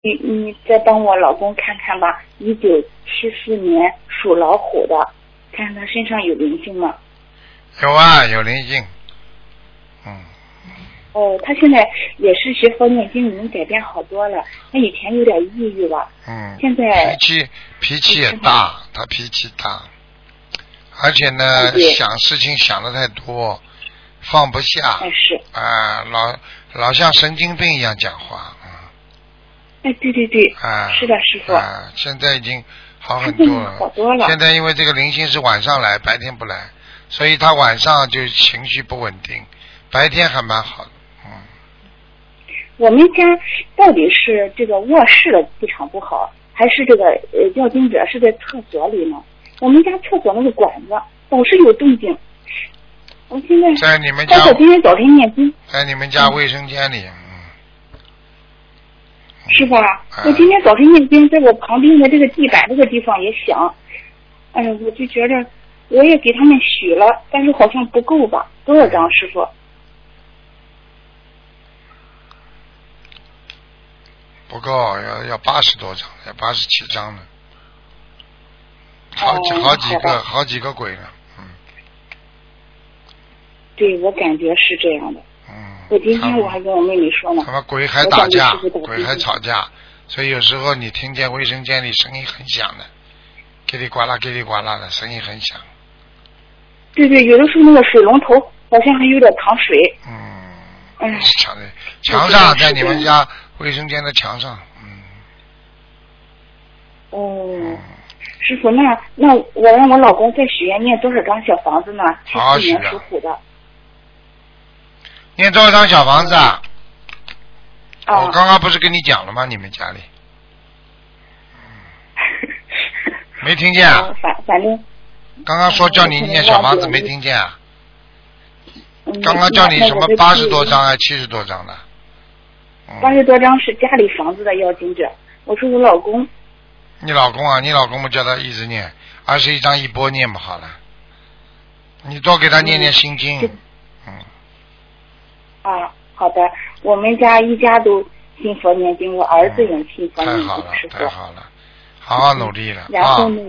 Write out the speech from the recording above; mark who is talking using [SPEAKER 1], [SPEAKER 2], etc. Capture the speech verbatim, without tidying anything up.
[SPEAKER 1] 你你再帮我老公看看吧，一九七四年属老虎的，看看他身上有灵性吗？
[SPEAKER 2] 有啊，有灵性。嗯。
[SPEAKER 1] 哦，他现在也是学佛念经，已经改变好多了。他以前有点抑郁了，
[SPEAKER 2] 嗯，
[SPEAKER 1] 现在
[SPEAKER 2] 脾气脾气也大，他脾气大，而且呢，想事情想得太多，放不下。
[SPEAKER 1] 是
[SPEAKER 2] 啊，老老像神经病一样讲话。
[SPEAKER 1] 哎，对对对，
[SPEAKER 2] 啊，
[SPEAKER 1] 是的，师傅。
[SPEAKER 2] 啊，现在已经好很多了。
[SPEAKER 1] 好多了。
[SPEAKER 2] 现在因为这个灵性是晚上来，白天不来，所以他晚上就情绪不稳定，白天还蛮好的。嗯。
[SPEAKER 1] 我们家到底是这个卧室的气场不好，还是这个呃要经者是在厕所里呢？我们家厕所那个管子总是有动静。我现在
[SPEAKER 2] 在你们家，
[SPEAKER 1] 我今天早晨念经，
[SPEAKER 2] 在你们家卫生间里。
[SPEAKER 1] 是吧？我今天早晨念经，在我旁边的这个地板这个地方也响，哎呀，我就觉着我也给他们许了，但是好像不够吧？多少张，师傅？
[SPEAKER 2] 不够，要要八十多张，要八十七张呢，好几、
[SPEAKER 1] 哦、
[SPEAKER 2] 好几个好几个鬼呢，嗯。
[SPEAKER 1] 对，我感觉是这样的。
[SPEAKER 2] 嗯。
[SPEAKER 1] 我今天我还跟我妹妹说呢。
[SPEAKER 2] 他们鬼还打架，鬼还吵架，所以有时候你听见卫生间里声音很响的，叽里呱啦叽里呱啦的声音很响。
[SPEAKER 1] 对对，有的时候那个水龙头好像还有点淌水。
[SPEAKER 2] 嗯。
[SPEAKER 1] 嗯。
[SPEAKER 2] 墙的墙上，在你们家卫生间的墙上，嗯。
[SPEAKER 1] 哦。嗯、师傅，那那我让我老公再许愿念多少张小房子呢？七四年属虎的。
[SPEAKER 2] 念多少张小房子啊？哦、我刚刚不是跟你讲了吗？你们家里，没听见啊？
[SPEAKER 1] 反反正。
[SPEAKER 2] 刚刚说叫你念小房子，没听见啊？刚刚叫你什么八十多张啊，七十多张的？
[SPEAKER 1] 八十多张是家里房子的要经者，我说我老公。
[SPEAKER 2] 你老公啊，你老公不叫他一直念，二十一张一波念不好了。你多给他念念心经，嗯。嗯
[SPEAKER 1] 啊，好的，我们家一家都信佛念经，我儿子也信佛念经，
[SPEAKER 2] 太好了，太好了，好好努力了。
[SPEAKER 1] 然后呢？